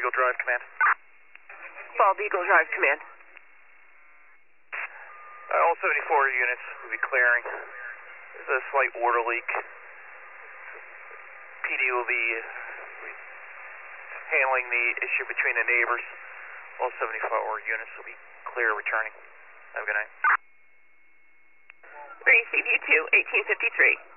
Eagle Drive Command. Bald Eagle Drive Command. All 74 units will be clearing. There's a slight water leak. PD will be handling the issue between the neighbors. All 74 units will be clear returning. Have a good night. 3CV2, 1853.